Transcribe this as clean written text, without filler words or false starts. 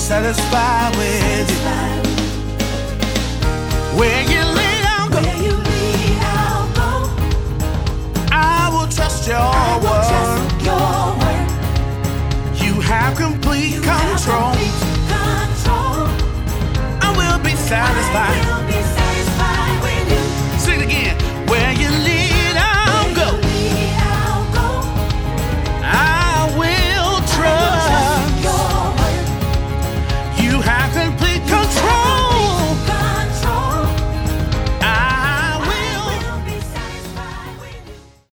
satisfied with you. Where you lead, I'll go. I will trust your word. You have complete control. I will be satisfied.